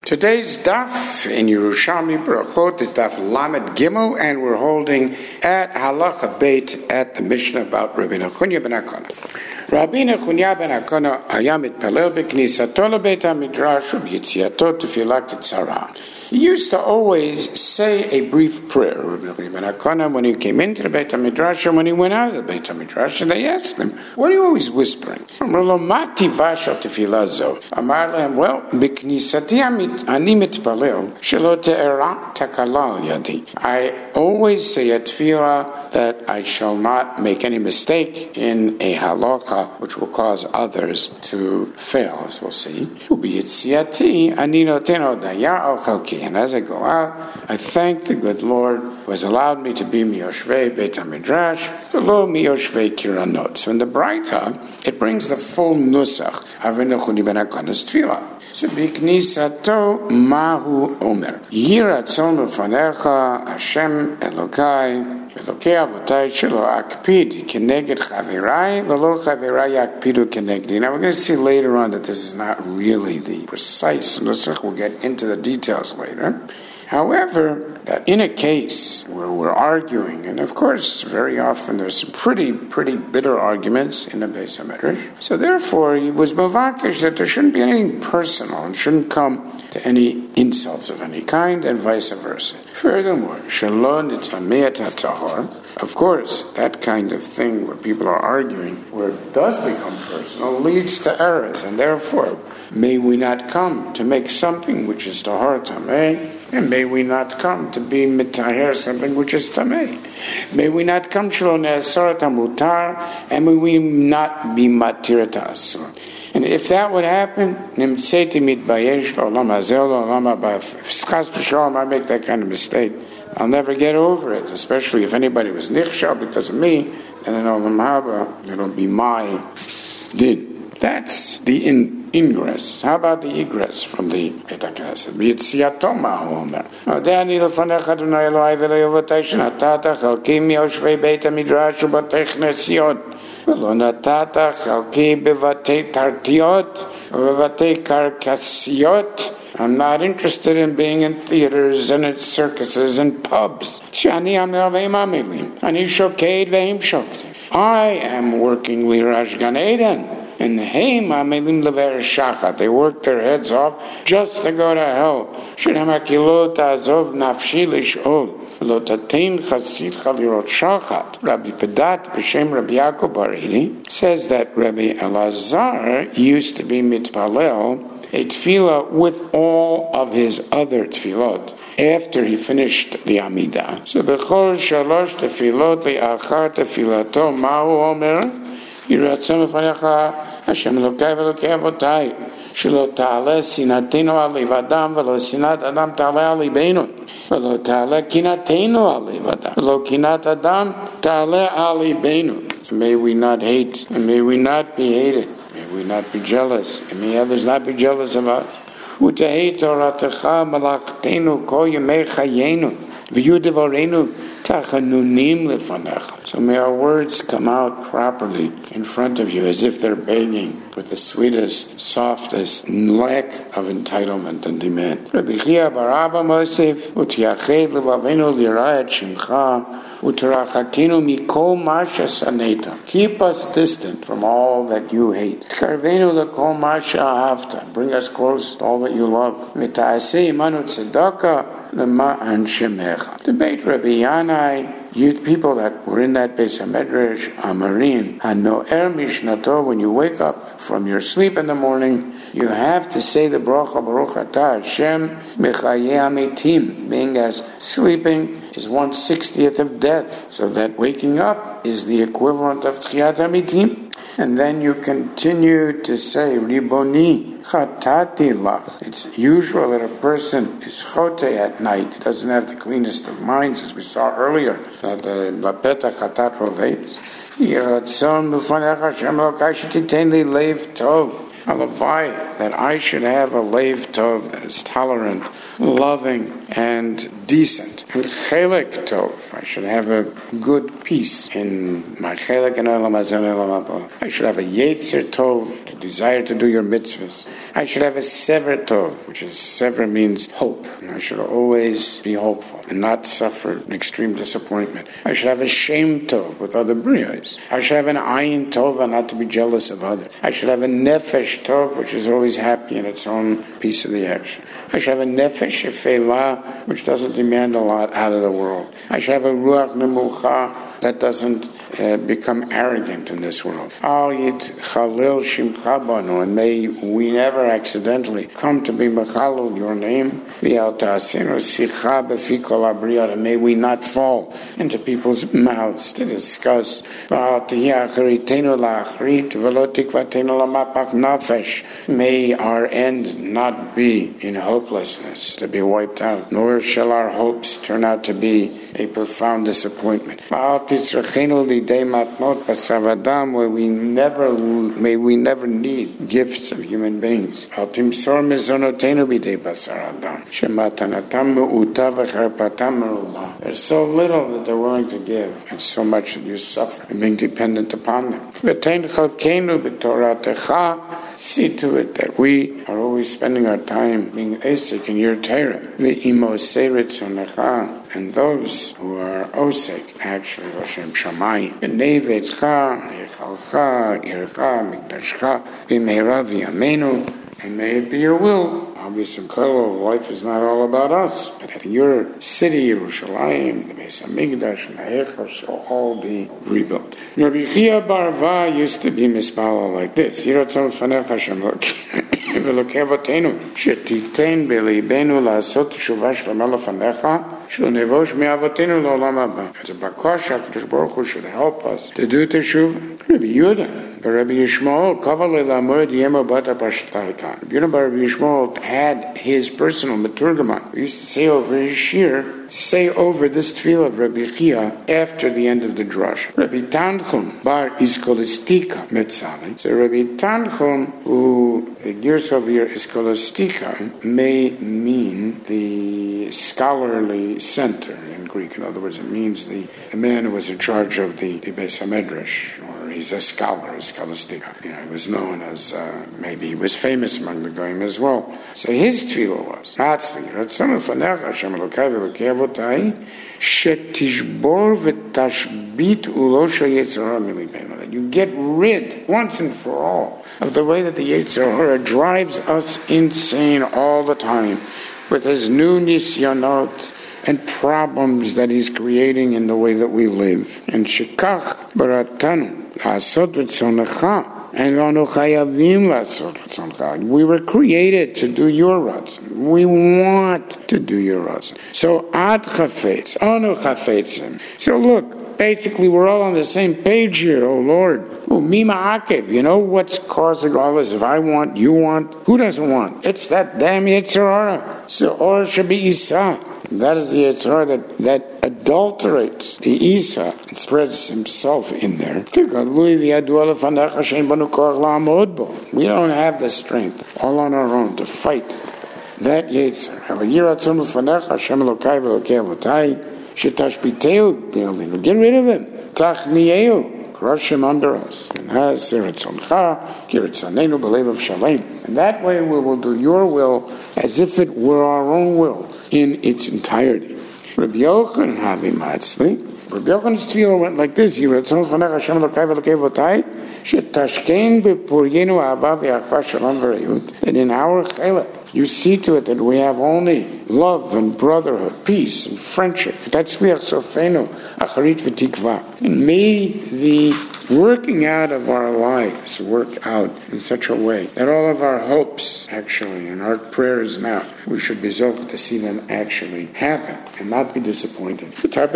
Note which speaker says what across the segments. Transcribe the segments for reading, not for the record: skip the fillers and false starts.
Speaker 1: Today's daf in Yerushalmi Brachot is daf Lamed Gimel, and we're holding at Halacha Beit at the Mishnah about Rabbi Nechunya ben Hakana. Rabbi Nechunya ben Hakana היה מתפלל בכניסתו לבית המדרש וביציאתו תפילה קצרה. He used to always say a brief prayer, Rabbi Nechunya ben Hakana, when he came into the Beit HaMidrash and when he went out of the Beit HaMidrash, and they asked him, what are you always whispering? Amar lo ma tivasha tefillah zo. Amar lehem, well, b'knisati ani mitpalel shelo te'era takala al yadi. I always say at tefillah that I shall not make any mistake in a halacha which will cause others to fail, as we'll see. U'b'yitziati ani noten hodaya al chalki. And as I go out, I thank the good Lord who has allowed me to be miyoshvei Beit HaMidrash, v'lo miyoshvei kiranot. So in the Braita, it brings the full nusach of Rabbi Nechunya ben Hakana's tefillah. So b'knisato mahu omer. Yiratzon ufanecha Hashem Elokai Elokei avotai shelo akpid keneged chaverai v'lo chaverai yakpidu kenegdi. Now we're going to see later on that this is not really the precise nusach. We'll get into the details later. However, that in a case where we're arguing, and of course very often there's some pretty bitter arguments in a Beis HaMidrash, so therefore he was mavakish that there shouldn't be anything personal and shouldn't come to any insults of any kind, and vice versa. Furthermore, shalom nitameat hatahor. Of course, that kind of thing where people are arguing, where it does become personal, leads to errors, and therefore may we not come to make something which is tahor tameh, and may we not come to be mitaher something which is tameh. May we not come shelo ne'asar tamutar, and may we not be matir ta'asur. And if that would happen, if I make that kind of mistake, I'll never get over it, especially if anybody was nichshal because of me, then in Olam Haba, it'll be my din. That's the ingress. How about the egress from the Beit HaKnesset? B'yitziato ma'hu omer. Odeh lefanecha Adonai Eloi v'lo yovotai shenatata chalki miyoshvei Beit HaMidrash u'batei chnesiot v'lo natata chalki bevatei tartiot u'bevatei karkasiot. I'm not interested in being in theaters and at circuses and pubs. Shani amel ve'im amelim. Ani shoked ve'im shoked. I am working lirash Gan Eden. And hey, ma'amelim lever shachat. They work their heads off just to go to hell. Shenemakilot azov nafshi lishol. Lo tatein chasidcha lirot shachat. Rabbi Pedat b'shem Rabbi Yaakov Baridi says that Rabbi Elazar used to be mitpalel a tefillah with all of his other tefillot after he finished the Amidah. So b'chol shalosh tefillot li'achar tefilato ma'hu omer yiratzon ufanecha Hashem Elokai v'Elokei avotai shelo ta'aleh sinatenu al livadam v'lo sinat adam ta'aleh al libeinu v'lo ta'aleh kinatenu al livadam v'lo kinat adam ta'aleh al libeinu. So may we not hate, and may we not be hated. May we not be jealous, and may others not be jealous of us. U'tehei toratecha malachtenu kol yemei chayenu v'yu devorenu tachanunim lefanecha. So may our words come out properly in front of you as if they're begging with the sweetest, softest lack of entitlement and demand. Rabbi Chia bar Abba Mosef u'tiyached levavenu lirayat shimcha u'terachatinu mikol masha saneta. Keep us distant from all that you hate. Tkarvenu lekol masha ahavta. Bring us close to all that you love. V'ta'aseh imanu tzedakah l'ma'an shemecha. Debate Rabbi Yanai. You people that were in that Beis HaMidrash, Amarin, Hano'er Mishnato, when you wake up from your sleep in the morning, you have to say the bracha Baruch Atah Hashem Mechayei Hametim, being as sleeping is 1/60th of death, so that waking up is the equivalent of Tchiyat Hametim. And then you continue to say, Riboni, Chatati Lach. It's usual that a person is chote at night, doesn't have the cleanest of minds, as we saw earlier, that Lapeta Chatat Roveis. Yiratzon Lufanecha Hashem Elokai shetitein li leiv tov. Halavai, that I should have a leiv tov that is tolerant, loving, and decent. And chelek tov, I should have a good peace in my chelek and olam hazeh and olam haba. I should have a yetzer tov, to desire to do your mitzvahs. I should have a sever tov, which is sever means hope. And I should always be hopeful and not suffer extreme disappointment. I should have a shem tov with other brios. I should have an ayin tov and not to be jealous of others. I should have a nefesh tov, which is always happy in its own piece of the action. I should have a nefesh efela, which doesn't demand a lot out of the world. I should have a ruach nemucha that doesn't become arrogant in this world. Al yit chalil shimcha banu, and may we never accidentally come to be mechalel your name. V'al ta'asinu sicha b'fi kol habriyot, and may we not fall into people's mouths to discuss. V'al tihya acharitenu la'achrit v'lo tikvatenu lamapach nafesh. May our end not be in hopelessness, to be wiped out, nor shall our hopes turn out to be a profound disappointment. V'al titzrachenu lidei matmot basavadam, where may we never need gifts of human beings. Al timsor mezonotenu bidei basar adam. Shematanatam me'uta v'cherpatam merubah. There's so little that they're willing to give, and so much that you suffer, and being dependent upon them. V'tein chalkenu b'toratecha. See to it that we are always spending our time being osek in your Torah. V'imosei ritzonecha, and those who are osek, actually, Hashem Shamayim. B'nei veitcha, yechalcha, ircha, mikdashcha, b'meira v'yameinu, and may it be your will. Obviously, life is not all about us, but at your city, Yerushalayim, the Beis Hamikdash, and the Heichal shall all be rebuilt. Rabbi Chia Barva used to be mispala like this: Yiratzon fanecha Hashem v'lokei avotenu shetiten b'leibenu la'asot teshuvah shlema lefanecha shlenevosh me'avotenu l'olam haba. It's a bakasha. HaKadosh Baruch Hu should help us to do teshuvah. Rabbi Yehuda, Rabbi Yishmael, kavalei la'amor diyema bata pashtaykan. Rabbi Yishmael had his personal meturgaman. We used to say over his shir, say over this tefillah of Rabbi Chia after the end of the drush. Rabbi Tanchum bar Iskolistika Metzali. So Rabbi Tanchum, who the gears over here Iskolistika, may mean the scholarly center in Greek. In other words, it means the man who was in charge of the Beis HaMedrash, or he's a scholar, a scholastica. He was known as, maybe he was famous among the Goyim as well. So his tefillah was, Ratzon ufanecha Hashem Elokai v'Elokei avotai shetishbor v'tashbit ulosha Yetzer Hara milibenu. That you get rid, once and for all, of the way that the Yetzer Hara drives us insane all the time with his new nisyanot and problems that he's creating in the way that we live. And shekach baratanu la'asot v'tzonecha. And we were created to do your ratzon. We want to do your ratzon. So ad chafetz, anu chafetzim. So look, basically we're all on the same page here. Oh Lord, mima akev. You know what's causing all this? If I want, you want. Who doesn't want? It's that damn Yetzer Hara. So or should be Isa. That is the Yetzer Hara that adulterates the Isa and spreads himself in there. We don't have the strength all on our own to fight that Yetzer Hara. Get rid of him. Crush him under us. And that way we will do your will as if it were our own will in its entirety. Rabbi Yochanan Havi Matzli. Rabbi Yochanan's tefillah went like this: Yiratzon fanecha Hashem Elokai v'Elokei avotai shetashkein b'puryenu ahava v'achva shalom v'rayut. That in our chelek you see to it that we have only love and brotherhood, peace and friendship. V'tatzliach sofenu acharit v'tikva. And may the working out of our lives work out in such a way that all of our hopes, actually, and our prayers now, we should be zocheh to see them actually happen and not be disappointed.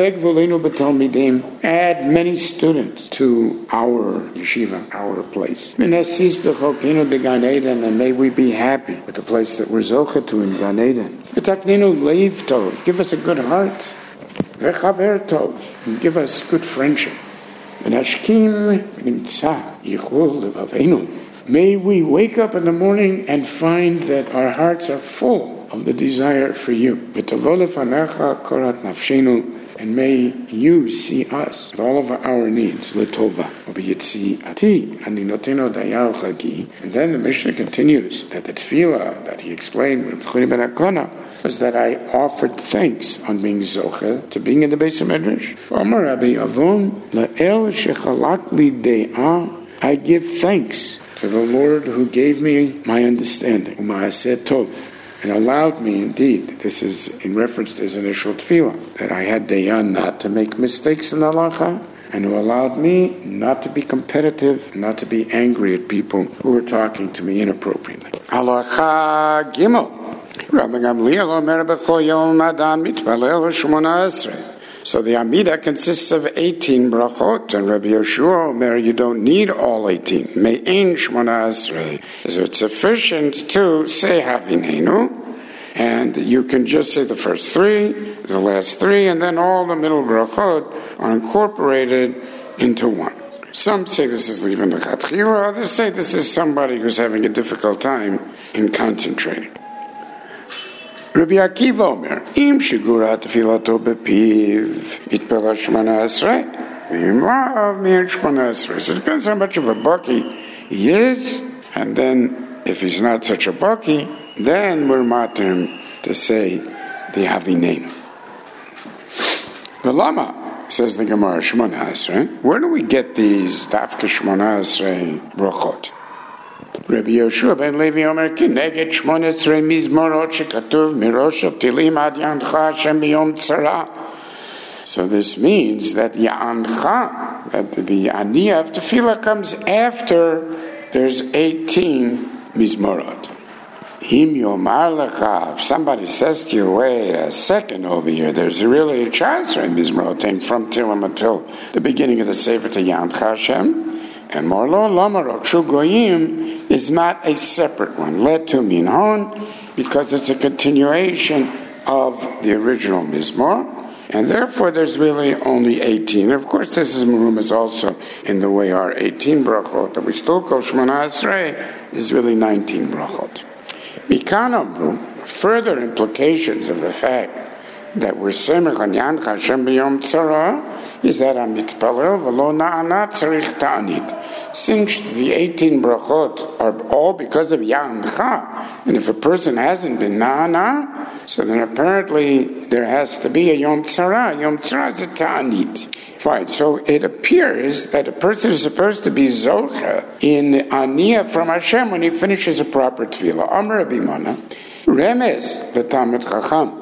Speaker 1: Add many students to our yeshiva, our place. And may we be happy with the place that we're zocheh to in Gan Eden. Give us a good heart. And give us good friendship. ונשכים ונמצא ייחוד לבבינו May we wake up in the morning and find that our hearts are full of the desire for you. And may you see us with all of our needs. And then the Mishnah continues that the tefillah that he explained was that I offered thanks on being zocheh to being in the Beis Medrash. I give thanks to the Lord who gave me my understanding, and allowed me, indeed, this is in reference to his initial tefillah, that I had dayan not to make mistakes in halacha, and who allowed me not to be competitive, not to be angry at people who were talking to me inappropriately. Halacha Gimel. Rabbi Gamliel omer b'chol yom adam mitpalel shmona esrei. So the Amidah consists of 18 brachot, and Rabbi Yoshua Omer, you don't need all 18. Me'ein shmona esrei. So it's sufficient to say Havinenu, and you can just say the first 3, the last 3, and then all the middle brachot are incorporated into one. Some say this is leaving the Chatchila, others say this is somebody who's having a difficult time in concentrating. Rabbi Akiva Omer, Im shigura tefilato bepiv, itpela shmona esrei, v'im lav min shmona esrei. So it depends how much of a baki he is, and then if he's not such a baki, then we're matter him to say the Havinenu. The Lama, says the Gemara, shmona esrei. Where do we get these dafka shmona esrei brachot? Rabbi Yoshua ben Levi Omer Kineged Shmona Esrei Mizmorot Shekatuv Mirosh Tilim Ad Ya'ancha Hashem B'Yom Tzara. So this means that Ya'ancha, that the Aniyah of Tefillah comes after there's 18 Mizmorot. Im Yomar Lecha, if somebody says to you, wait a second over here, there's really a chance in Mizmorot from Tilim until the beginning of the Sefer to Ya'ancha Hashem. And Morlo Lamarok Shu Goyim is not a separate one. Let to Minhon, because it's a continuation of the original Mizmor, and therefore there's really only 18. Of course, this is Merumas also in the way our 18 brachot that we still call Shmona Esrei is really 19 brachot. Mikan Amru, further implications of the fact that we're Semech on Ya'ancha Hashem B'Yom Tzara is that Amitpalel V'lo Na'ana Tzarich Ta'anit. Since the 18 brachot are all because of Ya'ancha, and if a person hasn't been Na'ana, so then apparently there has to be a Yom Tzara. Yom Tzara is a Ta'anit. Fine, so it appears that a person is supposed to be Zocha in Aniyah from Hashem when he finishes a proper tefillah. Amar Rabbi Mana, Remez L'Talmid Chacham.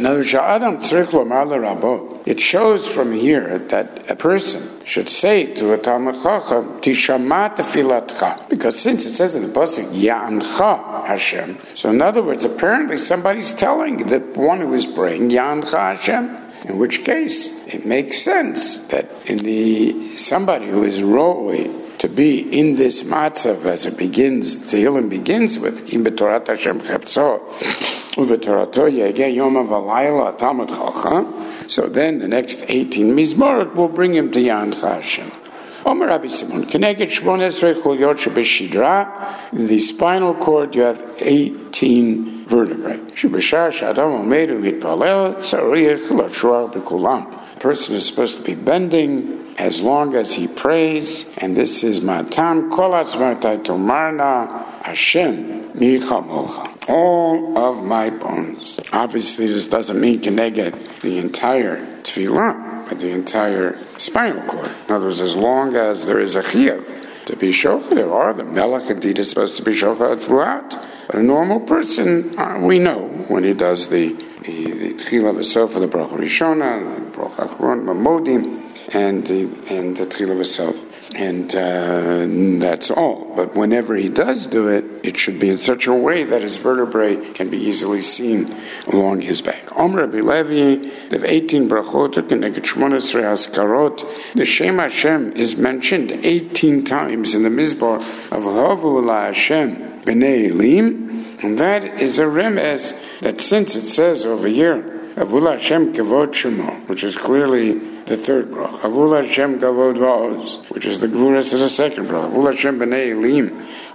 Speaker 1: It shows from here that a person should say to a Talmid Chacham, Tishama tefilatcha, because since it says in the pasuk Ya'ancha Hashem, so in other words, apparently somebody's telling the one who is praying Ya'ancha Hashem. In which case, it makes sense that somebody who is ro'oi to be in this matzav as it begins, Tehillim begins with Kim b'Torat Hashem Chetzo u'v'Torato yegeh yom v'layla Talmid Chacham. So then the next 18 Mizmorot will bring him to Ya'ancha Hashem. Omer Rabbi Simon, Keneged Shmona Esrei Chulyot shebeshidra. In the spinal cord you have 18 vertebrae. Shebeshar sh'adam omed u'mitpalel tzarich l'shuar b'kulam. A person is supposed to be bending as long as he prays, and this is Matam Kol Atzmartai Tomarna Hashem Michamocha. All of my bones. Obviously, this doesn't mean Keneged the entire tefillah, but the entire spinal cord. In other words, as long as there is a chiyuv to be shofar, there are. The melech indeed is supposed to be shofar throughout. But a normal person, we know when he does the tefillah v'sof for the bracha rishona, the bracha achron, mamodim, and the tefillah v'sof. And that's all. But whenever he does do it, it should be in such a way that his vertebrae can be easily seen along his back. Omer Rabbi Levi, they have 18 brachot, Keneged Shmona Esrei Haskarot. The Shem Hashem is mentioned 18 times in the Mizbar of Havu La Hashem B'nei Elim, and that is a remez that since it says over here, Havu La Hashem Kavod Shemo, which is clearly the third bracha. Havu La Hashem Kavod Va'oz, which is the Gvuras of the second bracha. Havu La Hashem B'nei Elim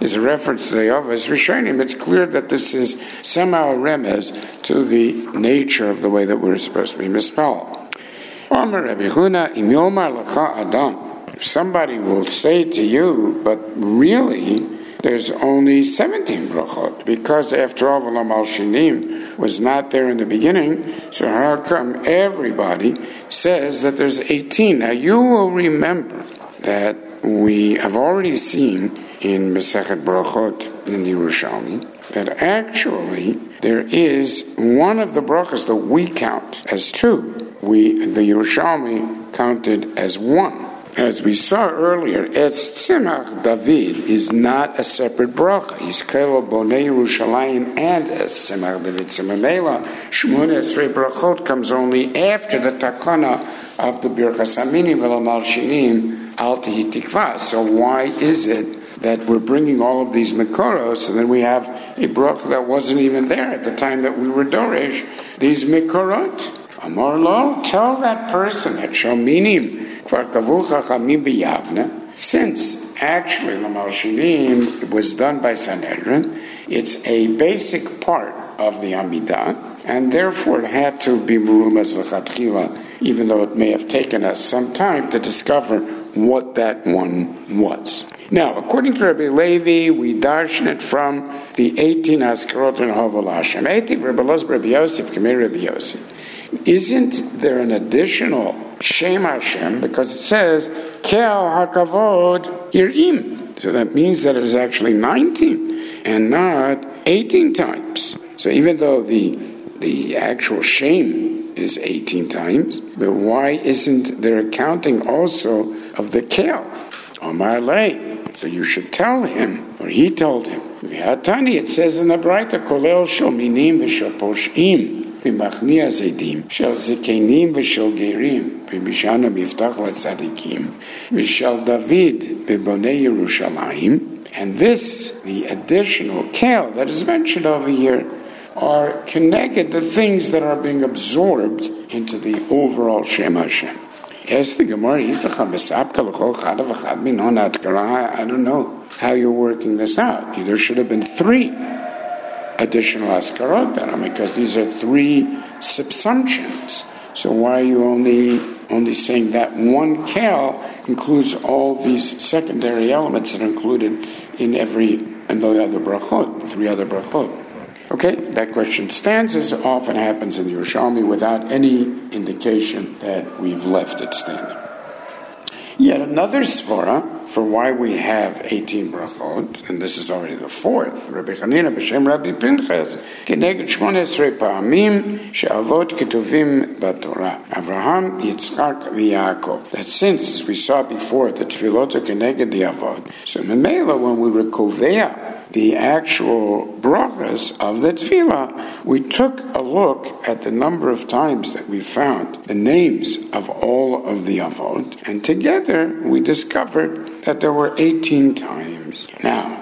Speaker 1: is a reference to the Avos Rishonim, it's clear that this is somehow a remez to the nature of the way that we're supposed to be mispelled. If somebody will say to you, but really, there's only 17 brachot, because after all, V'lo Malshinim was not there in the beginning, so how come everybody says that there's 18? Now you will remember that we have already seen in Masechet Brachot in the Yerushalmi that actually there is one of the brachas that we count as two. The Yerushalmi counted as one. As we saw earlier, Etz Tzimach David is not a separate bracha. Yisrael Bonei Yerushalayim and Etz Tzimach David. So Memela, Shmona Esrei Brachot comes only after the takana of the Birchas Haminim V'lo Malshinim Al Tehi Tikva. So why is it that we're bringing all of these Mekoros, and then we have a bracha that wasn't even there at the time that we were Doresh, these Mekorot? Amar Lo, tell that person at Shominim, since actually Lamal Shinim was done by Sanhedrin, it's a basic part of the Amidah, and therefore it had to be Merumaz L'Chatchila, even though it may have taken us some time to discover what that one was. Now, according to Rabbi Levi, we darshan it from the 18 Askarot and Hovel Hashem. 18 Rabbi Loz Rabbi Yosef, Kamei Rabbi Yosef. Isn't there an additional Shem Hashem, because it says Kel HaKavod Yirim. So that means that it is actually 19 and not 18 times. So even though the actual Shem is 18 times, but why isn't there a counting also of the Kel? Omar Lei. So you should tell him, or he told him. V'hatani, it says in the Braita, Kolel Shominim V'Shoposhim. במחניע זדים של זקנים ושל גרים במשען המבטח לצדיקים ושל דוד בבוני ירושלים. And this, the additional kel that is mentioned over here, are connected the things that are being absorbed into the overall Shem Hashem. Yes, the Gemara, I don't know how you're working this out. There should have been 3 additional askarot, because these are 3 subsumptions. So why are you only saying that one kel includes all these secondary elements that are included in the other brachot, 3 other brachot? Okay, that question stands, as often happens in the Yerushalmi, without any indication that we've left it standing. Yet another svara for why we have 18 brachot, and this is already the 4th. Rabbi Chanina b'shem Rabbi Pinchas keneged 18 pa'amim she'avot ketuvim b'Torah. Avraham, Yitzchak, v'Yaakov. That since, as we saw before, the tefillot are keneged the avot. So memela, when we rekovea the actual brachas of the tefillah, we took a look at the number of times that we found the names of all of the avot, and together we discovered that there were 18 times. Now,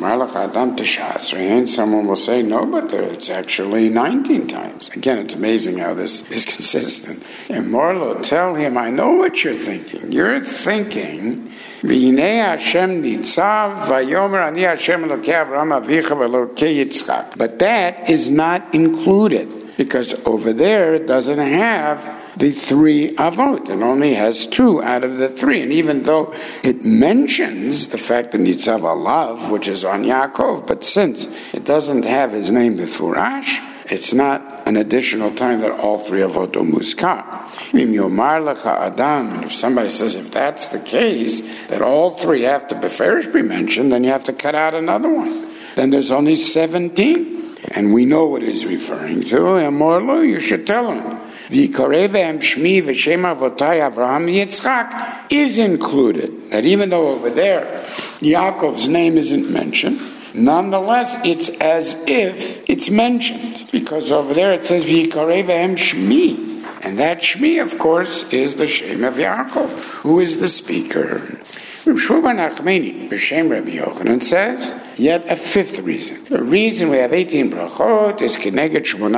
Speaker 1: someone will say, no, but it's actually 19 times. Again, it's amazing how this is consistent. And Marlo, tell him, I know what you're thinking. You're thinking, but that is not included, because over there it doesn't have the 3 avot. It only has 2 out of the 3. And even though it mentions the fact that Nitzav Alav, which is on Yaakov, but since it doesn't have his name befurash, it's not an additional time that all 3 avot are muskar. And if somebody says, if that's the case, that all 3 have to be mentioned, then you have to cut out another one. Then there's only 17. And we know what he's referring to. And Morlo, you should tell him. V'yikarevehem shmi v'shem avotai Avraham Yitzchak is included. That even though over there Yaakov's name isn't mentioned, nonetheless it's as if it's mentioned, because over there it says v'yikarevehem shmi, and that shmi, of course, is the Shem of Yaakov, who is the speaker. Rabbi Shmuel Nachmani b'shem Rabbi Yochanan says yet a 5th reason. The reason we have 18 brachot is keneged 18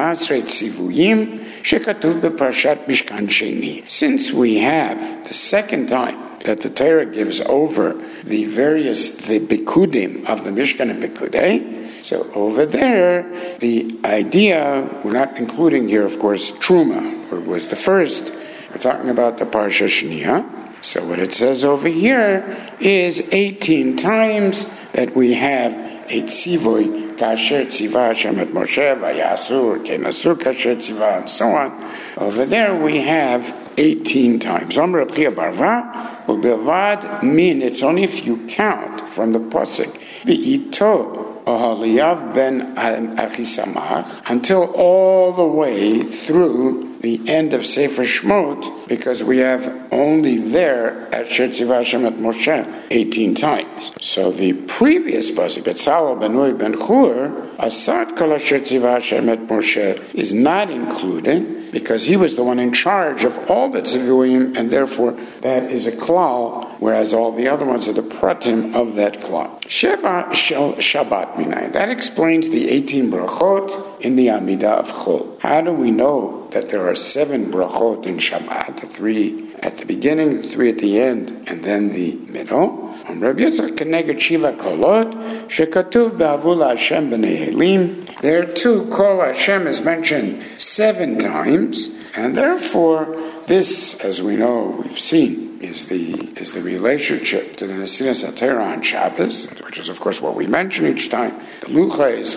Speaker 1: tzivuyim shekatuv b'parashat Mishkan Sheni. Since we have the second time that the Torah gives over the Bikudim of the Mishkan and Bikudei. So over there, the idea, we're not including here, of course, Truma, or was the first. We're talking about the Parsha Shniya. So what it says over here is 18 times that we have a tzivoy, kasher tziva Hashem et Moshe, vayasur, kenasur kasher tziva, and so on. Over there we have 18 times. Omer Reb Chia Barva, u'bilvad min, it's only if you count from the pasuk, v'ito Oholiav ben Achisamach, until all the way through the end of Sefer Shmot, because we have only there at Shetziva Hashem et Moshe 18 times. So the previous pasuk, Betzalel ben Uri ben Chur, Asad kol Shetziva Hashem et Moshe, is not included because he was the one in charge of all the tzivuyim, and therefore that is a klal, whereas all the other ones are the pratim of that klal. Sheva shel Shabbat minayin. That explains the 18 brachot in the Amidah of Chol. How do we know that there are 7 brachot in Shabbat, the 3 at the beginning, the 3 at the end, and then the middle? Rabbi Yitzchak keneged shiva kolot shekatuv be'avul Hashem b'nei Elim. There too, Kol Hashem is mentioned 7 times, and therefore this, as we know, we've seen, is the relationship to the Nesilas HaTorah on Shabbos, which is of course what we mention each time, the Luchos,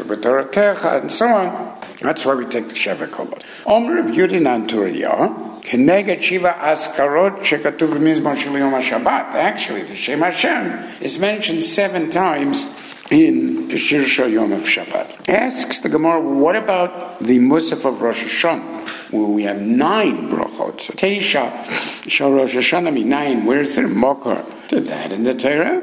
Speaker 1: and so on. That's why we take the Sheva Kolot. Omer of Yudin Anturiyah, Keneged Shiva Askarot Shekatuv B'Mizmor Shel Yom HaShabbat. Actually, the Shem Hashem is mentioned 7 times in the Shir Shel Yom of Shabbat. Asks the Gemara, what about the Musaf of Rosh Hashanah, where we have 9 brachot? So Teisha Shel Rosh Hashanah 9. Where's the Mokar to that in the Torah?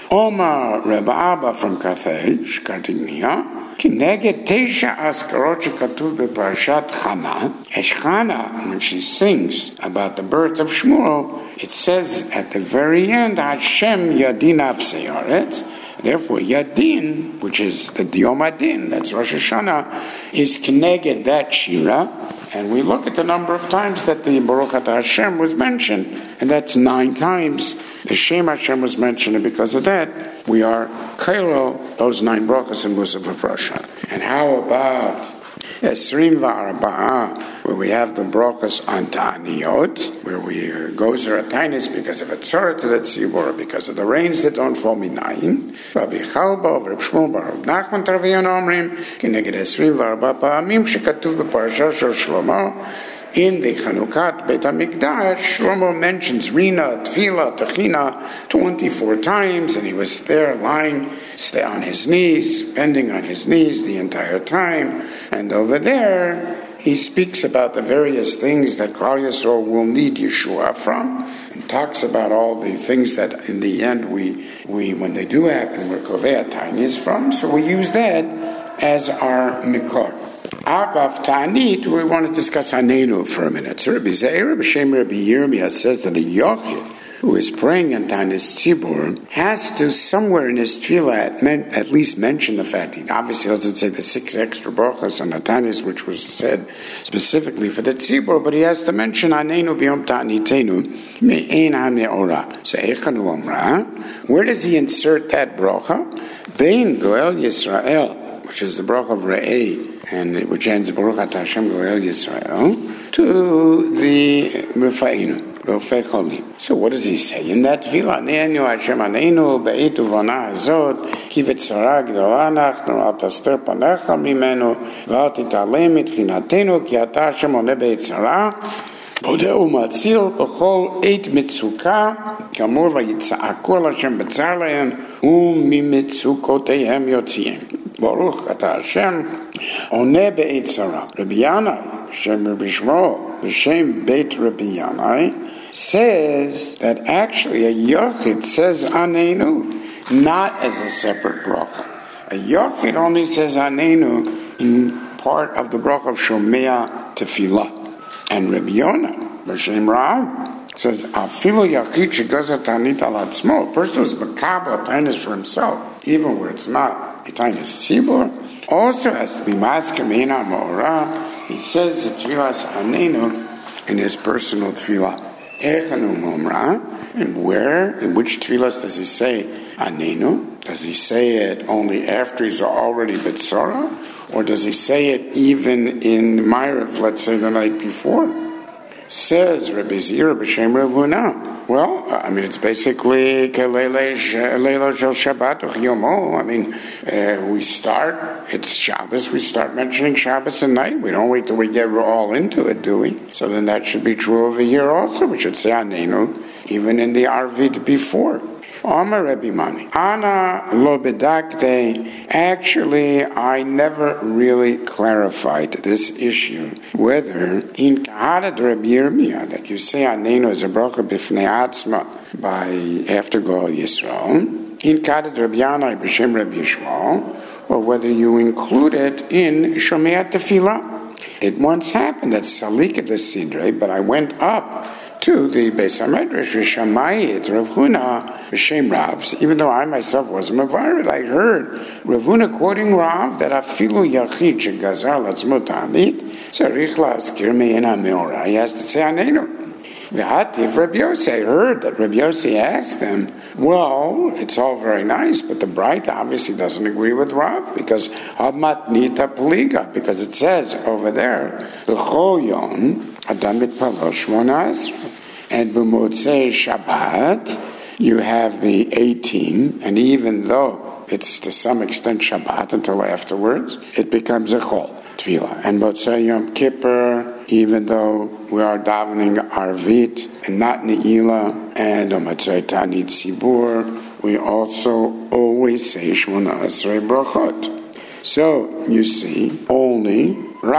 Speaker 1: Omar Reb Abba from Carthage, Cartignia. Kineged Teisha Askarot Shekatuv B'Parashat Chana. Chana, when she sings about the birth of Shmuel, it says at the very end, Hashem Yadin Avseyaret. Therefore, Yadin, which is the Yom Adin, that's Rosh Hashanah, is Kineged that Shira. And we look at the number of times that the Baruch Atah Hashem was mentioned, and that's 9 times. The Shem Hashem was mentioned, and because of that, we are Kailo, those 9 brachas in Musaf of Rosh Hashanah. And how about Esrim V'Arba'ah, where we have the brachas on Ta'aniyot, where we gozer a tainis because of a tzorah to the tzibur, because of the rains that don't fall minayin. Rabbi Chalba, Rabbi Shmuel, Rabbi Nachman Tarviyan Omrim, Kineged Esrim V'Arba'ah Pa'amim Shekatuv B'Parashat Shel Shlomo. In the Chanukat Beit HaMikdash, Shlomo mentions Rina, Tefillah, Techina 24 times, and he was there lying on his knees, bending on his knees the entire time. And over there, he speaks about the various things that Klal Yisrael will need Yeshua from, and talks about all the things that in the end we when they do happen, we're Kovei Tainis from. So we use that as our Mikor. Agav Ta'anit, we want to discuss Hanenu for a minute. So Rabbi Zeir, B'Shem Rabbi Yirmiyah says that a Yochid who is praying on Tanis Tzibur has to, somewhere in his tefillah, at least mention the fact. He obviously doesn't say the 6 extra brachas on the Tanis, which was said specifically for the Tzibur, but he has to mention Hanenu B'Yom Ta'anitenu Me'ein HaMe'orah. So Echanu Amra, where does he insert that bracha? Bein Goel Yisrael, which is the bracha of Re'eh, and which ends Baruch Atah Hashem Goel Yisrael, to the Rafa'inu, Rofei Cholim. So what does he say in that tefillah? Ne'enu Hashem Aneinu be'it uvana hazot ki v'tzara gdola anachnu al taster panecha mimenu v'al titalem mitchinatenu ki ata Hashem oneh be'tzara bodeh u'matzil b'chol eit mitzuka kamur v'yitza'aku al Hashem b'tzar lehem u'mimitzukotehem yotziim. Baruch Atah Hashem oneh be'tzara. Rabbi Yanai, Shem Rabbi Shmuel, Shem Beit Rabbi Yanai, says that actually a Yochid says Anenu, not as a separate bracha. A Yochid only says Anenu in part of the bracha of Shomea Tefillah. And Rabbi Yonah, B'Shem Ra'ab, says Afilu Yachid shegazer Ta'anit al Atzmo. A person who's Makabel Ta'anis for himself, even where it's not Ta'anis Tzibur, also has to be Masker Me'ina Ma'orah. He says the Tefillah Anenu in his personal tefillah. And where, in which tefillas does he say Anenu? Does he say it only after he's already Betzorah? Or does he say it even in Ma'ariv, let's say the night before? Says Rabbi Zira b'Shem Rav Huna. Well, I mean, it's basically Leila Shel Shabbat Yomo. I mean, we start, it's Shabbos, we start mentioning Shabbos at night. We don't wait till we get all into it, do we? So then that should be true over here also. We should say Anenu, even in the Arvid before. Amar Rabbi Mani, Ana lo bedakte. Actually, I never really clarified this issue, whether in Kahadat Rabbi Yirmiyah, that you say Anenu is a bracha b'fnei atzma by after Gol Yisrael, in Kahadat Rabbi Yanai b'shem Rabbi Yishmael, or whether you include it in Shomei Tefillah. It once happened at Salikat the Sidre, but I went up to the Beis HaMedrash Shamayit Rav Huna b'Shem Rav. Even though I myself wasn't Mavarid, I heard Rav Huna quoting Rav that afilu yachid shegazar latzmo ta'amid tzarich la'askir me'en ha'meorah. He has to say Anenu. V'hativ Rabbi Yossi. I heard that Rabbi Yossi asked him, well, it's all very nice, but the Braita obviously doesn't agree with Rav because Hamat Nita Peliga, because it says over there, L'chol yom Adam mitpalo shmona esrei. And b'motzei Shabbat, you have the 18, and even though it's to some extent Shabbat until afterwards, it becomes a chol, tefillah. And motzei Yom Kippur, even though we are davening Arvit and not Ne'ilah, and on motzei Tanit Sibur, we also always say Shmona Esrei Brachot. So, you see, only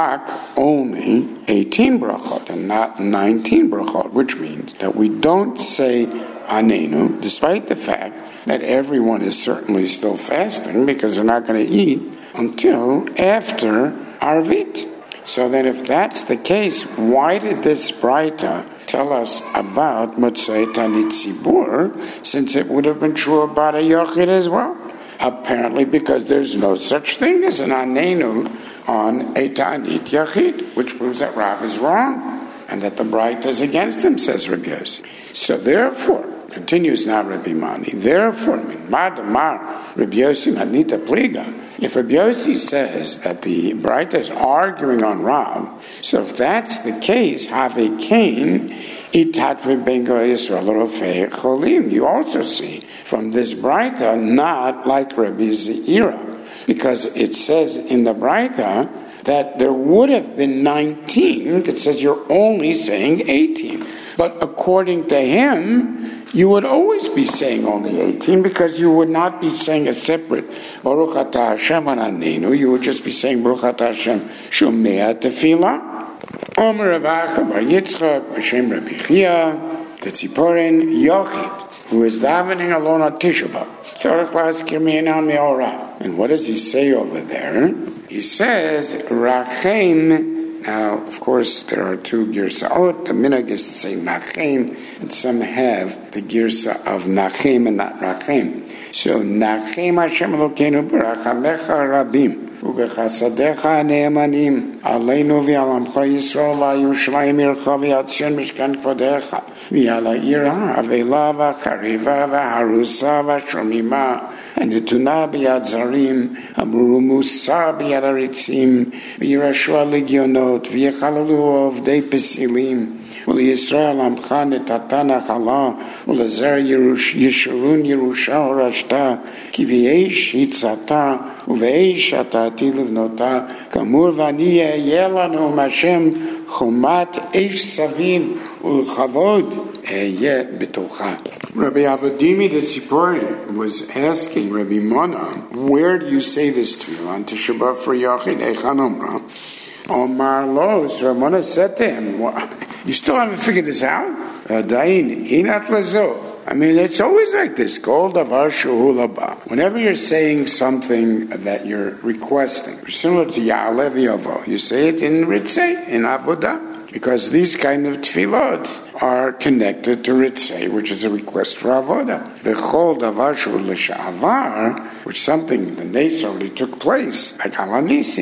Speaker 1: 18 brachot and not 19 brachot, which means that we don't say Anenu, despite the fact that everyone is certainly still fasting because they're not going to eat until after Arvit. So then if that's the case, why did this Braita tell us about Motzei Tanit Sibur, since it would have been true about a Yochid as well? Apparently because there's no such thing as an Anenu on a Tanit Yachid, which proves that Rav is wrong and that the Braita is against him, says Rabbi Yossi. So therefore, continues now Rabbi Mani, therefore, Madamar Rabbi Yossi Madnita Pliga, if Rabbi Yossi says that the Braita is arguing on Rav, so if that's the case, Have Kain, Itatve Bengo Yisrael Rofei Cholim, you also see from this Braita, not like Rabbi Zira, because it says in the Braita that there would have been 19, it says you're only saying 18. But according to him, you would always be saying only 18 because you would not be saying a separate Baruch Atah Hashem Anenu, you would just be saying Baruch Atah Hashem Shomei Tefillah. Omer Rav Acha Bar Yitzchak B'Shem Rabbi Chia the Tziporin Yochid, who is davening alone on Tisha B'Av. And what does he say over there? He says, Rachem. Now, of course, there are two girsaot. The minhag is to say Nachem, and some have the girsa of Nachem and not Rachem. So, Nachem Hashem Elokeinu b'rachamecha rabim. ובחסדיך הנאמנים עלינו ועל עמך ישראל וירושלים עירך ויציון משכן כבודך ועל העיר האבלה והחריבה וההרוסה והשוממה הנתונה ביד זרים המרומוסה ביד עריצים וירשו הלגיונות ויחללו עובדי פסילים ולישראל עמך נתתה נחלה ולזר ישורון ירושה הורשתה כי באש הצתה ובאש עתתי לבנותה כאמור ואני אהיה לנו מהשם חומת אש סביב ולכבוד אהיה בתוכה. Rabbi Avodimi the Tziporin was asking Rabbi Mona, where do you say this tefillah on Tisha B'Av for Yachid Eichan Omra? Omar lo, so Rabbi Mona said to him, you still haven't figured this out? Dain, inat lazo. I mean, it's always like this. Kol davar shehu laba. Whenever you're saying something that you're requesting, similar to Ya'aleh v'yavo, you say it in Ritzei, in Avodah. Because these kind of tefillot are connected to Ritzei, which is a request for Avodah. V'chol davar shehu l'sha'avar, which something, the Nes already took place, like Alanisim.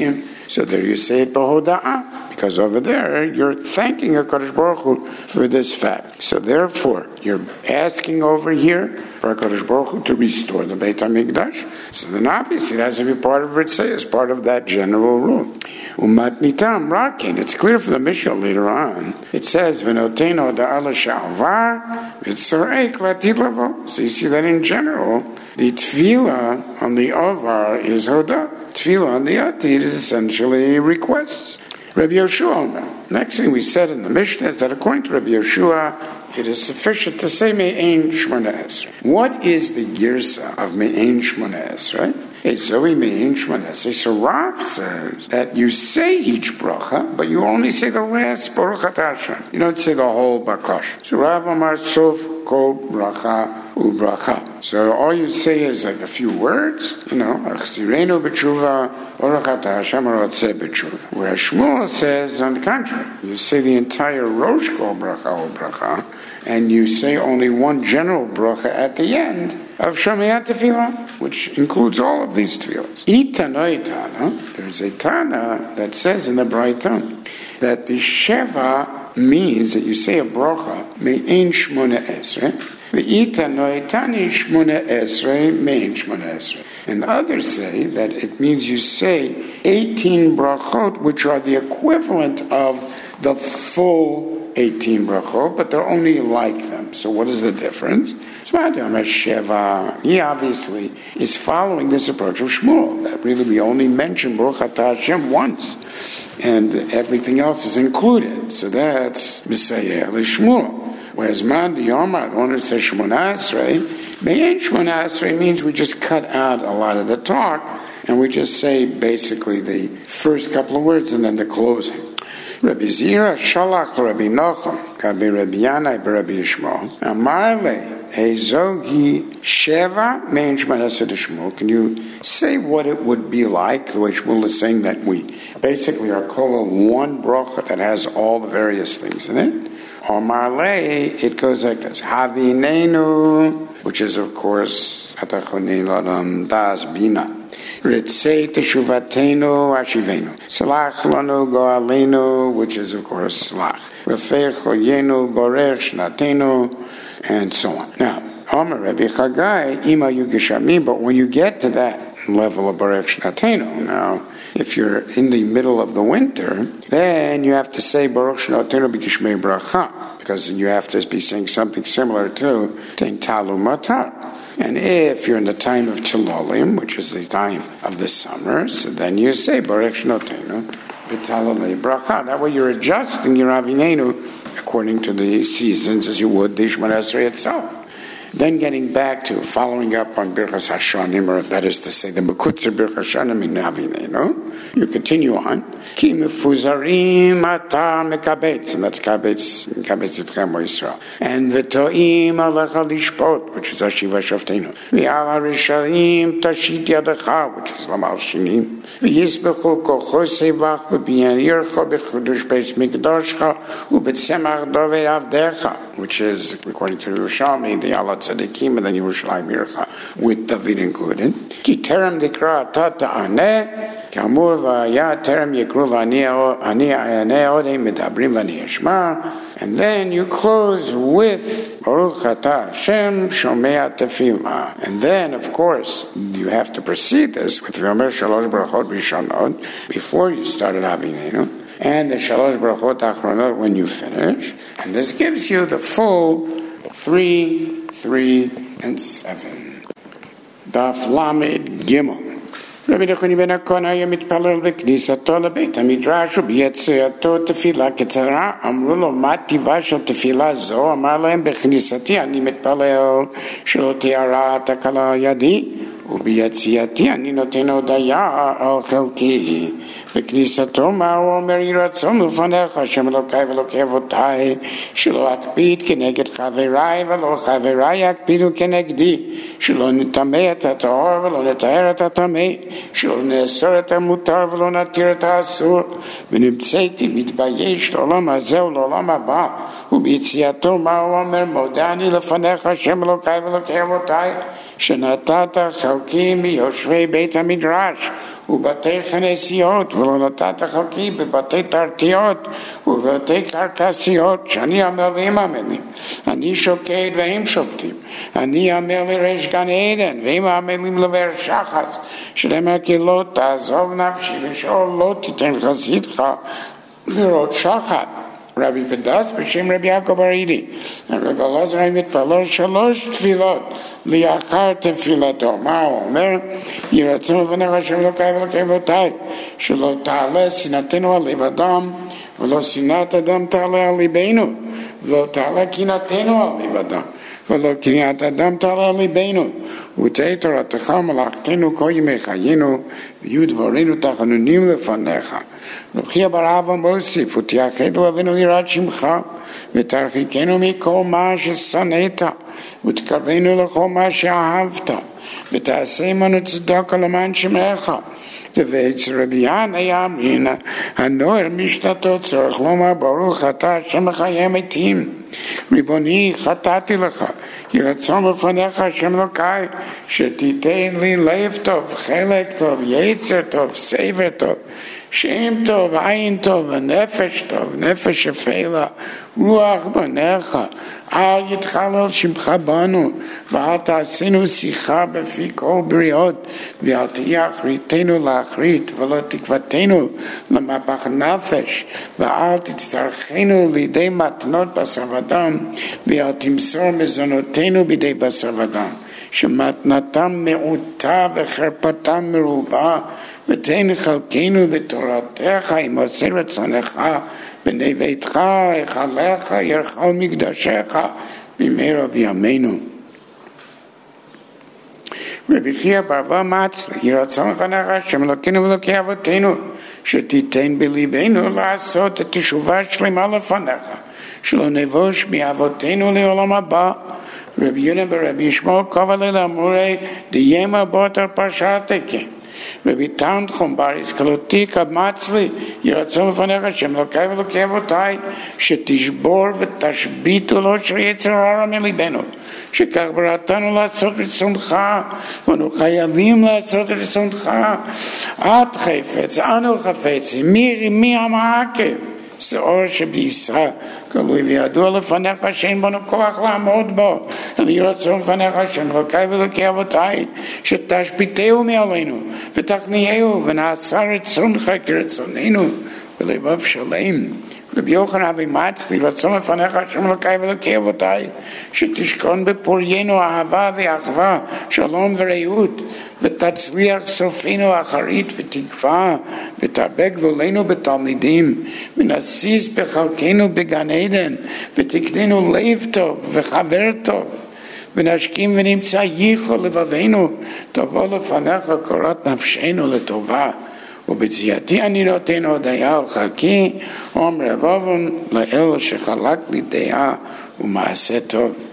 Speaker 1: So there you say it b'hoda'ah, because over there you're thanking HaKadosh Baruch Hu for this fact. So therefore, you're asking over here for HaKadosh Baruch Hu to restore the Beit HaMikdash. So then obviously it has to be part of Ritzay, as part of that general rule. Umatnitam rakin. It's clear from the Mishnah later on. It says, V'noteno da'ala sha'avar, v'tzarek latid lavo. So you see that in general, the tefillah on the avar is hodah. Tefillah on the atid is essentially requests. Rabbi Yehoshua. Next thing we said in the Mishnah is that according to Rabbi Yehoshua, it is sufficient to say Me'ein Shmona Esrei. What is the girsa of Me'ein Shmona Esrei? Zoe Me'ein Shmona Esrei. So Rav says that you say each bracha, but you only say the last Baruch Atah Hashem. You don't say the whole bakash. So Rav Amar Sof Kol Bracha Ubracha. So all you say is like a few words, Achzirenu B'tshuva Baruch Atah Hashem Rotzeh B'tshuva. Where Shmuel says, on the contrary, you say the entire Rosh Kol Bracha Ubracha, and you say only one general bracha at the end of Shomei Tefillah, which includes all of these tefillahs. Itanoi Tana, there's a Tana that says in the Brayton that the Sheva means that you say a bracha Me'ein Shmona Esrei, V'itanoi Tani Shmona Esrei Me'ein Shmona Esrei. And others say that it means you say 18 brachot, which are the equivalent of the full 18 brachot, but they're only like them. So what is the difference? So Sheva, he obviously is following this approach of Shmuel, that really we only mention Baruch Atah Hashem once, and everything else is included. So that's Misayeh Shmuel. Whereas Man the Yomar, the one who says Shmona Esrei, Me'ein Shmona Esrei means we just cut out a lot of the talk, and we just say basically the first couple of words and then the closing. Rabbi Zira Shalach Rabbi Nocham, Rabbi Yanai Rabbi Yishmael, Amarle Ezogi Sheva Me'ein Shmona Esrei Shmuel. Can you say what it would be like, the way Shmuel is saying that we basically are calling one bracha that has all the various things in it? Amarle, it goes like this: Havinenu, which is of course Atachonei Ladam Das Bina. Ritzei Teshuvatenu Ashivenu. Salach Lanu Goalenu, which is of course Salach. Rafech Choyenu Borech Shnatenu, and so on. Now, Amar Rabbi Chagai, Ima Yugishami, but when you get to that level of Borech Shnatenu, now, if you're in the middle of the winter, then you have to say Baruch Shnatenu B'Kishmei Bracha, because you have to be saying something similar to Tein Talu Matar. And if you're in the time of Tololim, which is the time of the summer, so then you say Baruch Shnatenu B'Talalei Bracha. That way you're adjusting your Avinenu according to the seasons as you would the Shmona Esrei itself. Then getting back to following up on Birchas Hashanim, or that is to say the Mekutzer Birchas Hashanim in Avinenu, you continue on. Ki mefuzarim ata mekabetz, and that's kabetz etchem Yisrael. And v'to'im alecha lishpot, which is Hashiva Shoftenu. V'al harisharim tashit yadecha, which is Lamal Shinim. V'yisbechu kocho sevach b'binyan yircha b'chudush beis mikdashcha u'b'tzemach dovei avdecha, which is, according to Yerushalmi, the Alat Tzadikim and then Yerushalayim Yircha, with David included. Ki terem dikra tata aneh, Kamur v'aya terem yekru v'ani ayane odei medabrim v'ani yeshma. And then you close with Baruch Atah Hashem Shomei Tefillah. And then, of course, you have to precede this with V'yomer Shalosh Brachot Rishonot before you started Avinenu, and the Shalosh Brachot Achronot when you finish. And this gives you the full 3, 3, and 7. Daf Lamed Gimel. רבי נחמני בן הקון היה מתפלל בכניסתו לבית המדרש וביציאתו תפילה קצרה. אמרו לו, מה טיבה של תפילה זו? אמר להם, בכניסתי אני מתפלל שלא תיארה תקלה ידי, וביציאתי אני נותן הודיה על חלקי. בכניסתו מה הוא אומר? יהי רצון לפניך, השם אלוקי ואלוקי אבותי, שלא אקפיד כנגד חבריי ולא חבריי יקפידו כנגדי, שלא נטמא את הטהור ולא נטהר את הטמא, שלא נאסור את המותר ולא נתיר את האסור. ונמצאתי מתבייש לעולם הזה ולעולם הבא. וביציאתו מה הוא אומר? מודה אני לפניך, השם אלוקי ואלוקי אבותי, שנתת חלקי מיושבי בית המדרש, ובתי כנסיות, ולא נתת חלקי בבתי תרתיות ובבתי קרקסיות, שאני עמל והם עמלים. אני שוקד והם שוקטים. אני עמל לרש גן עדן, והם עמלים לבאר שחס, שנאמר כי לא תעזוב נפשי, ושאול לא תיתן חסידך לראות שחת. רבי פדס בשם רבי יעקב הרידי, רבי אלעזר מתפלל 3 תפילות לאחר תפילתו. מה הוא אומר? יהי רצון לפניך השם אלוקיי ואלוקי אבותיי, שלא תעלה שנאתנו על לב אדם, ולא שנאת אדם תעלה על ליבנו, ולא תעלה קנאתנו על לב אדם, ולא קנאת אדם תעלה על ליבנו, ותהי תורתך ומלאכתנו כל ימי חיינו, ויהיו דברינו תחנונים לפניך. רבי חייא בר אבא מוסיף, ותייחד לבנו יראת שמך, ותרחיקנו מכל מה ששנאת, ותקרבנו לכל מה שאהבת, ותעשה עמנו צדקה למען שמך. ואצל רבי ינאי אמרינא, הנוער משנתו צריך לומר ברוך אתה השם מחיי המתים. ריבוני חטאתי לך, יהי רצון לפניך השם אלוקיי, שתיתן לי לב טוב, חלק טוב, יצר טוב, סבר טוב, שם טוב, עין טוב, ונפש טוב, נפש שפלה, רוח בניך. אל יתחלל שמך בנו, ואל תעשינו שיחה בפי כל בריאות, ואל תהיה אחריתנו לאחרית, ולא תקוותנו למפח נפש, ואל תצטרכנו לידי מתנות בשר ודם, ואל תמסור מזונותינו בידי בשר ודם, שמתנתם מעוטה וחרפתם מרובה, ותן חלקנו בתורתך עם עושה רצונך, בני ביתך, היכלך, ירחל מקדשך, במהרה בימינו. רבי חייא בר אבא מצלה, יהי רצון לפניך השם אלוקינו ואלוקי אבותינו, שתיתן בליבנו לעשות את תשובה שלמה לפניך, שלא נבוש מאבותינו לעולם הבא. רבי יהודה ברבי שמואל קבע אמורי דיימה בוטר פרשתקה. רבי תנחום בר ישקלותי מצלי, יהי רצון לפניך השם אלוקיי ואלוקי אבותיי, שתשבור ותשביתו לו של יצר הרע מליבנו, שכך בראתנו לעשות רצונך, ואנו חייבים לעשות רצונך. את חפץ, אנו חפצים, מי המעקב? שאור שבעיסה גלוי וידוע לפניך שאין בנו כוח לעמוד בו. יהי רצון לפניך השם אלוקיי ואלוקי אבותיי, שתשביתהו מעלינו ותכניעהו ונעשה רצונך כרצוננו בלבב שלם. רבי יוחנן אבי מצלי, רצון לפניך השם אלוקיי ואלוקי אבותיי, שתשכון בפוריינו אהבה ואחווה, שלום ורעות, ותצליח סופנו אחרית ותקווה, ותרבה גבולנו בתלמידים, ונסיס בחלקנו בגן עדן, ותקננו לב טוב וחבר טוב, ונשכים ונמצא ייחו לבבינו, תבוא לפניך קורת נפשנו לטובה. ובצייתי אני נותן הודיה על חלקי, אומר רבובון לאל שחלק לי דעה ומעשה טוב.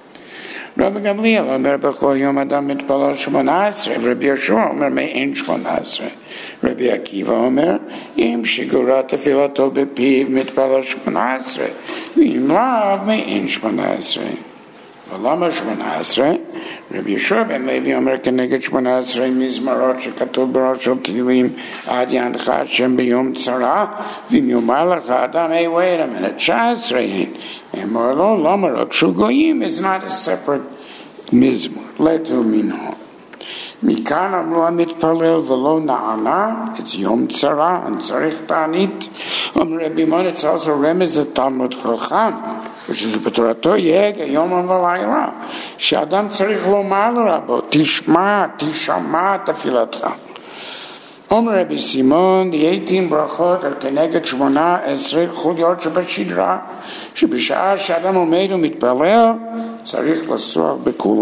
Speaker 1: רבי גמליאל אומר בכל יום אדם מתפלל 18, ורבי יהושע אומר מאין 18. רבי עקיבא אומר אם שגורה תפילתו בפיו מתפלל 18, ואם לאו מאין 18. ולמה 18? רבי יהושע בן לוי אומר כנגד 18 מזמרות שכתוב בראש של תהילים, עד יענך השם ביום צרה, ואם יאמר לך אדם, hey wait a minute, 19 אין. אמר לו, למה רק שהוא גויים is not a separate מזמור, לתו מנהו. מכאן אמרו המתפלל ולא נענה, it's יום צרה, אני צריך תענית. אומר רבי מון, it's also רמז לתלמוד חכם, ושזה בתורתו יגע יום ולילה, שאדם צריך לומר לרבו, תשמע תפילתך. אומר רבי סימון, 18 ברכות על כנגד 18 חוליות שבשדרה, שבשעה שאדם עומד ומתפלל, צריך לשוח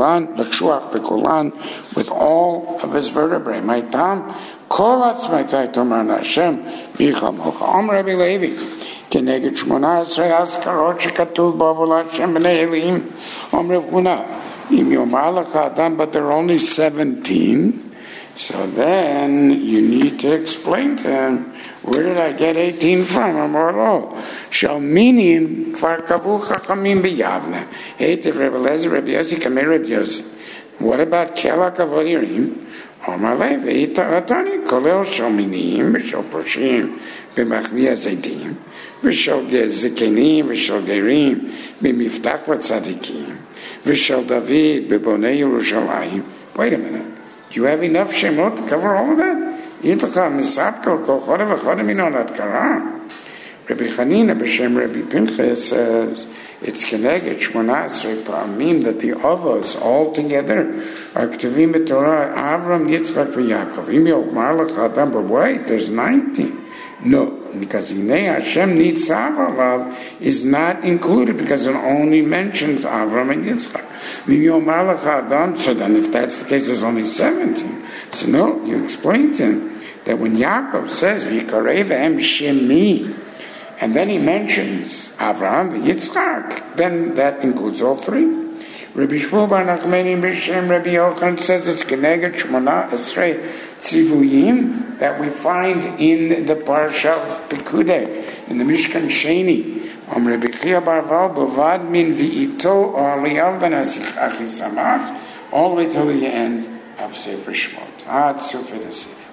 Speaker 1: בכולן, with all of his vertebrae. מה איתם? כל עצמתי תאמרנה השם, מי כמוך. אומר רבי לוי, כנגד 18 הזכרות שכתוב בו ולהשם בני אלוהים. אומר רב הונא, אם יאמר לך אדם, but they're only 17, so then you need to explain to him, where did I get 18 from? אמר לו, שלמינים כבר קבעו חכמים ביבנה. היטב רב אליעזר רבי יוסי כמי רבי יוסי. What about קהל הכבוד יראים? Omar Levi, Atani, Kolel Shel Minim, V'Shel Proshim, B'Machmi HaZedim, V'Shel Zekenim, V'Shel Gerim, B'Miftach LaTzadikim, V'Shel David, B'Bonei Yerushalayim. Wait a minute. Do you have enough Shemot to cover all of that? Yitlacha Misapkel Kol Chodev V'Chodev Minonat Kara. Rabbi Chanina b'Shem Rabbi Pinchas says it's Keneged Shmona Esrei Pa'amim that the Avos all together are Ktuvim b'Torah Avram, Yitzchak, v'Yaakov. Im Yomar Lecha Adam, but wait, there's 90. No, because Hinei Hashem Nitzav Alav is not included because it only mentions Avram and Yitzchak. Im Yomar Lecha Adam, so then if that's the case, there's only 17. So no, you explained to him that when Yaakov says V'Yikarei v'Hem Shemi, and then he mentions Avraham, Yitzchak, then that includes all three. Rabbi Shmuel bar Nachmani b'Shem Rabbi Yochanan says it's Keneged Shmona Esrei Tzivuyim that we find in the Parsha of Pekudei, in the Mishkan Sheni. Rabbi Chia bar Val Bovad min v'ito Aliyav ben Achisamach, all the way till the end of Sefer Shmot. Ad Sufet HaSefer.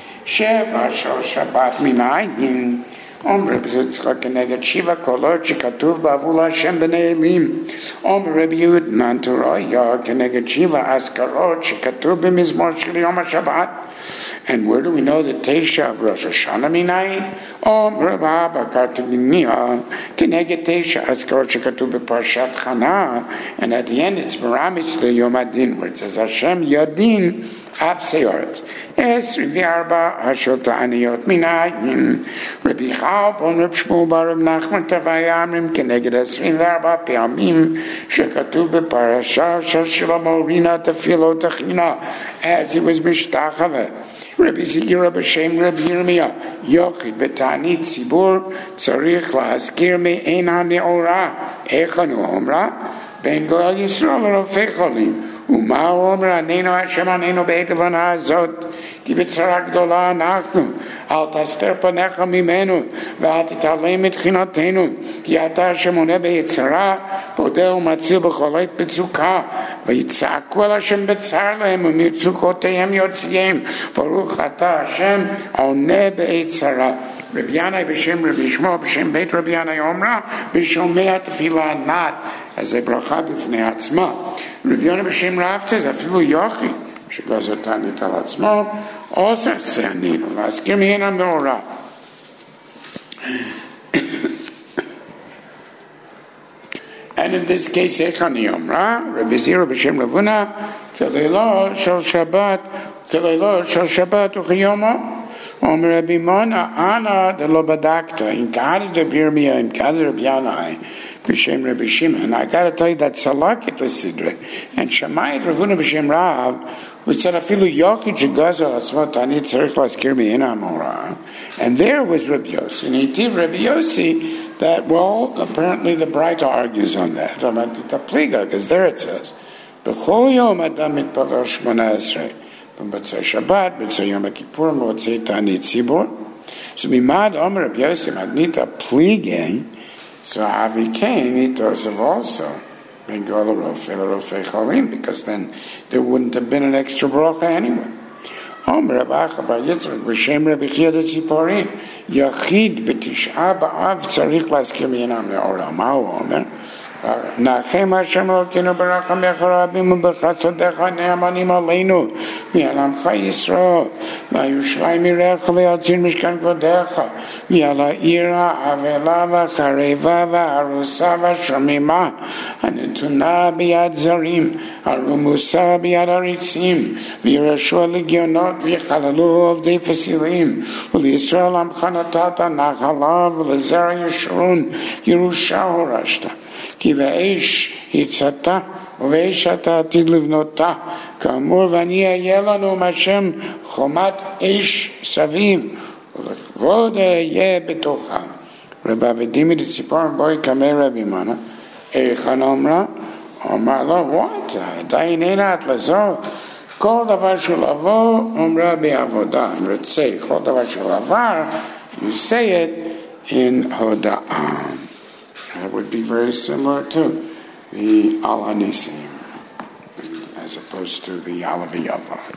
Speaker 1: Sheva Shal Shabbat Minayin Rabbi Yitzchak Keneged Shiva Kolot Shekatuv Ba'avul Hashem B'nei Elim. Rabbi Yud Nan Torah Keneged Shiva Askarot Shekatuv B'Mizmor Shel Yom HaShabbat. And where do we know the Teisha of Rosh Hashanah Minayin? Rabbi Abba Kartaginiya Keneged Teisha Askarot Shekatuv B'Parshat Chana. And at the end it's Meramis to Yom Adin, where it says Hashem Yadin Av Seyoretz. Es Rivi Arba Hashot Aniyot Minayin. Rabbi Chal Bon Reb Shmuel bar Reb Nachman Tavai Amrim Keneged Esrin V'Arba Pe'amim Shekatuv B'Parasha Shel Shlomo Rina Tefilo Techina, as he was Mishtachave. Rabbi Zikira b'Shem Rabbi Yirmiyah Yochid B'Tanit Tzibur Tzarich La'askir Me'en HaNe'ora Echanu Omra Ben Goel Yisrael Rofei Cholim ומה הוא אומר? עננו השם עננו בעת הבנה הזאת, כי בצרה גדולה אנחנו, אל תסתר פניך ממנו, ואל תתעלם מתחינתנו, כי אתה השם עונה ביצרה, פודה ומציל בכל עת בצוקה, ויצעקו על השם בצר להם, ומצוקותיהם יוציאים, ברוך אתה השם עונה ביצרה. רבי ינאי בשם רבי שמואל, בשם בית רבי ינאי אומרה, ושומע תפילה נת, אז זה ברכה בפני עצמה. רבי יונה בשם רב זה אפילו יוכי שגזר תענית על עצמו עושה צענינו להזכיר מהן המאורה. And in this case איך אני אומרה? רבי זירו בשם רבונה כלילו של שבת וכיומו. אומר רבי מונה אנא דלא בדקת אם קעדת בירמיה אם קעדת רבי ינאי b'Shem Rabbi Shimon. I got to tell you that Salakit L'Sidre and Shamayit Ravuna b'Shem Rav, who said Afilu Yochid Shegazel Atzmot Tanit Tzarich Laskir Me'en HaMorah, and there was Rabbi Yossi. And Hitiv Rabbi Yossi that, well, apparently the Braita argues on that. Because there it says, B'chol Yom Adam Mitpaler Shmona Esrei, B'Motzei Shabbat, B'Motzei Yom HaKippur, B'Motzei Tanit Tzibur. So Mimad Omer Rabbi Yossi Magnita Pligei. So Avi came, he tells of also because then there wouldn't have been an extra bracha anyway. Omer Rav Acha bar Yitzchak b'Shem Rabbi Chia Tziporin Yachid b'Tish'a b'Av tzarich laskir mi'enam le'olam. Ma'u Omer Nachem Hashem Elokeinu b'rachamech harabim u'b'chasadecha ne'amanim aleinu mi'alamcha Yisrael v'yushlai mirecha v'yatzir mishkan kvodecha v'yal ha'ir ha'avela v'chareva v'harusa v'shomima הנתונה ביד זרים, הרמוסה ביד הריצים, וירשו הלגיונות ויחללו עובדי פסילים, ולישראל עמך נתת נחלה ולזרע ישרון ירושה הורשת. כי באש הצעת ובאש אתה עתיד לבנותה, כאמור ואני אהיה לנו מהשם חומת אש סביב, ולכבוד אהיה בתוכה. רבי אבדימי דציפור בוי קמי רבי מנה, היכן אמרה? אמר לו, what? עדיין אין התלזות. כל דבר של לבוא, אמרה בעבודה. רצה, כל דבר של עבר, you say it in הודעה. That would be very similar to the Al Hanisim, as opposed to the Al Aviyava.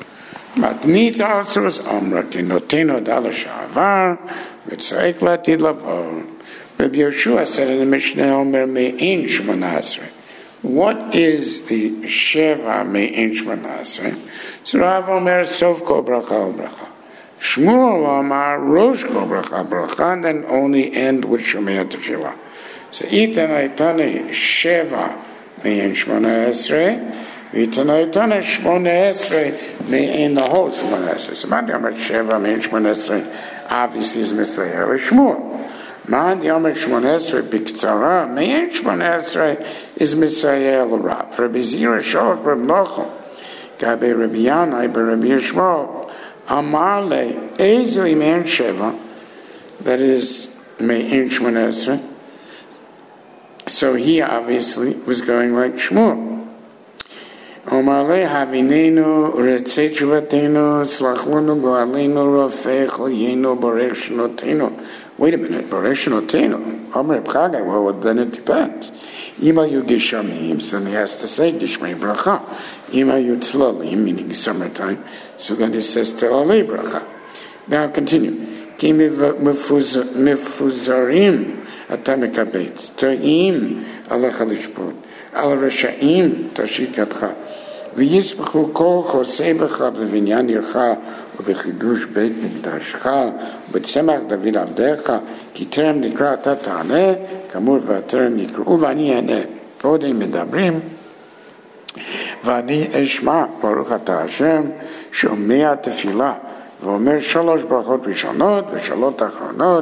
Speaker 1: מתנית אסרוס אמרה, כי נותן הודעה לשעבר, וצריך לעתיד לבוא. Rabbi Yeshua said in the Mishnah, Omer me'in 18. What is the Sheva me'in 18? So Rav Omer, Sof kol bracha o bracha. Shmuel Omar, Rosh kol bracha bracha, and then only end with Shomei Tefillah. So Itanaitane Sheva me'in 18, Itanaitane 18 me'in the whole 18. So Madi Omer Sheva me'in 18, obviously is Mitzvah Shmuel. Ma'ad Yomer 18 b'ktzara, me'in 18 is Mitzvah Rav. Rabbi Zira Sholach Reb Nochum, Gabe Rabbi Yanai Rabbi Yishmael, Amar le Ezo me'in 7, that is me'in 18. So he obviously was going like Shmuel. Omar le Havinenu Retzei Tshuvatenu Slachlunu Go'alenu Rofecho Yenu Borech Shnotenu. Wait a minute, Borech Shnotenu. Amar B'chagai, well, then it depends. Ima yu Gishamim, so he has to say Gishmei Bracha. Ima yu Tlalim, meaning summertime, so then he says Tlalei Bracha. Now continue. Ki Mifuzarim Atamekabetz, To'im Alecha Lishput, Al Rasha'im Tashit Yadcha. ויספחו כל חוסי בך בבניין עירך ובחידוש בית מקדשך ובצמח דוד עבדיך כי טרם נקרא אתה תענה כאמור והטרם נקראו ואני אענה ועוד הם מדברים ואני אשמע ברוך אתה השם שומע תפילה ואומר 3 ברכות ראשונות ו3 אחרונות